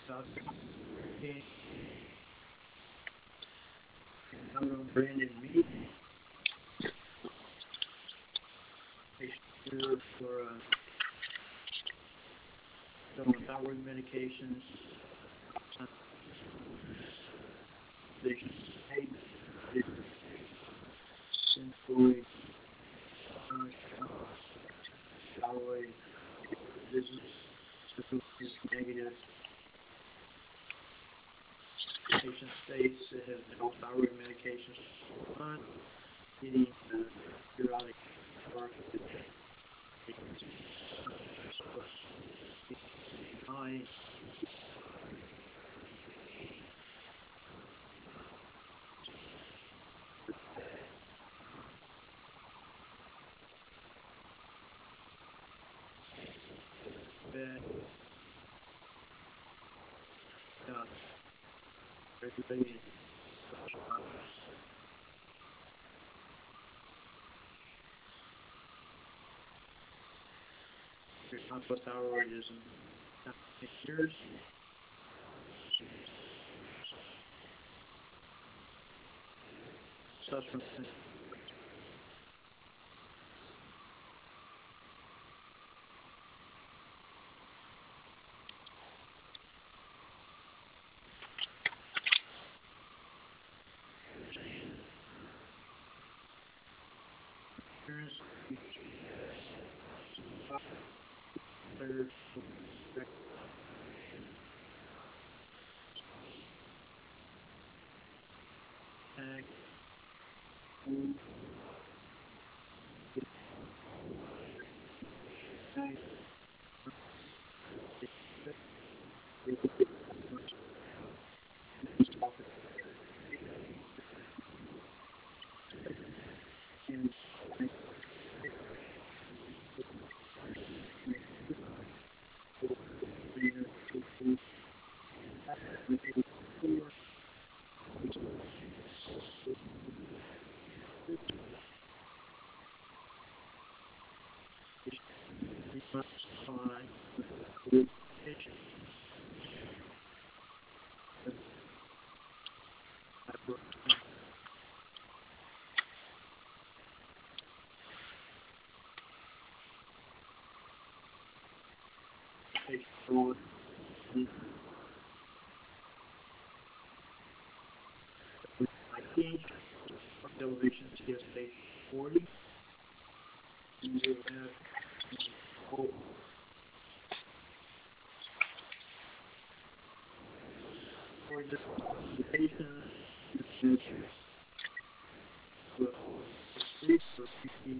Okay, I'm Brandon Mead, patient for some thyroid medications. They should pay employee thyroid visits is negative. Patient states that have no thyroid medications on getting periodic work high that uh, regulated hypothyroidism years. Suffering years. Clear attack. Elevation CSA 40. And you have for the patient with 3 or 15